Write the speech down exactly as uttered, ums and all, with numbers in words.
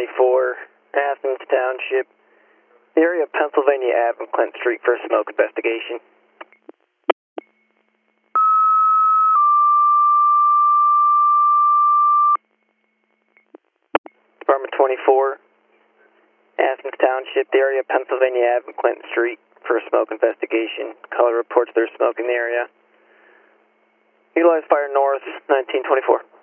twenty-four, Athens Township, the area of Pennsylvania Avenue, Clinton Street for a smoke investigation. Department twenty-four, Athens Township, the area of Pennsylvania Avenue, Clinton Street for a smoke investigation. Caller reports there's smoke in the area. Utilize fire north, nineteen twenty-four.